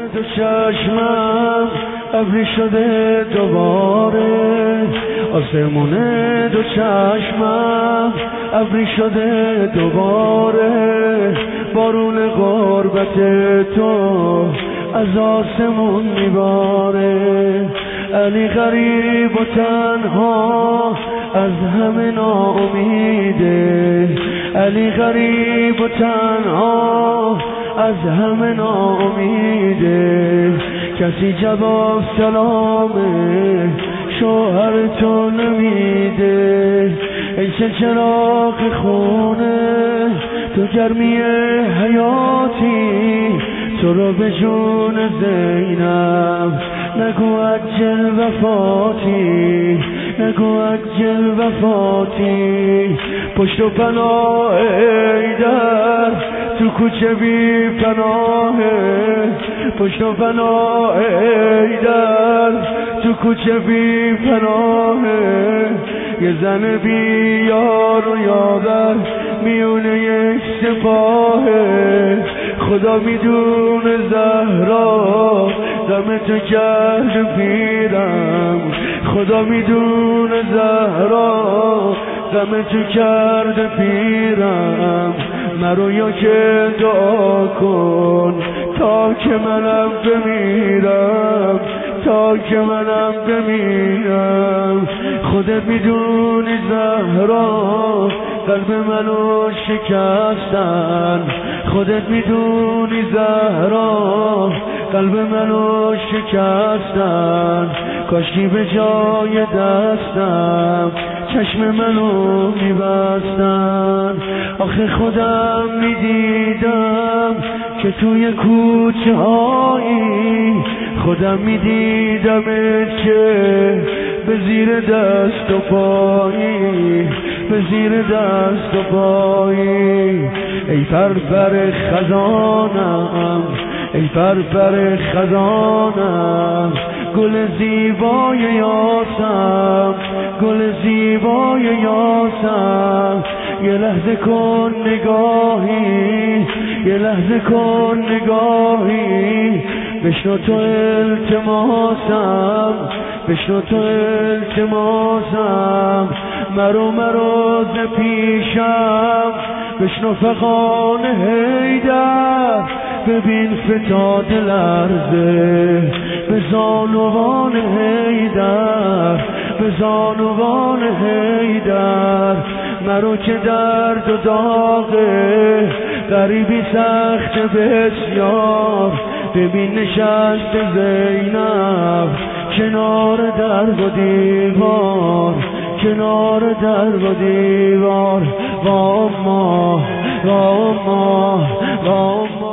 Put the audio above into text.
دو چشمم ابری شده دوباره، آسمون دو چشمم ابری شده دوباره، بارون غربت تو از آسمون میباره. علی غریب و تنها از همه ناامیده، علی غریب و تنها از همه ناامیده. کسی جواب سلام شوهر تو نمیده. ای چه چراغ خونه تو گرمی حیاتی، تو رو به جون زینب نگو عجل وفاتی، نگو عجل وفاتی. پشت و پناه ایدر تو کوچه بی پناهه، پشت و پناه ایدر تو کوچه بی پناهه. یه زن بی یار و یاور میونه یک سپاهه. خدا میدونه زهرا غم تو کرد پیرم، خدا میدونه زهرا غم تو کرد پیرم. مرو یا که دعا کن تا که منم بمیرم، تا که منم بمیرم. خودت میدونی زهرا قلب منو شکستن، خودت میدونی زهرا قلب منو شکستن. کاشکی به جای دستم چشم منو میبستن. آخه خودم میدیدم که توی کوچه هایی، خودم میدیدم که به زیر دست و پایی، به زیر دست و پایی. ای فرفر خزانم، ای فرفر خزانم، گل زیبای یاسم، گل زیبای یاسم. یه لحظه کن نگاهی، یه لحظه کن نگاهی. بشنو تو التماسم، بشنو تو التماسم. مرو ز پیشم، بشنو فغان حیدر. ببین فتاد لرزه به زانوان حیدر، به زانوان حیدر. مرو که درد و داغه غریبی سخت بسیار. ببین نشست زینب کنار در و دیوار، کنار در و دیوار. و اما و اما و اما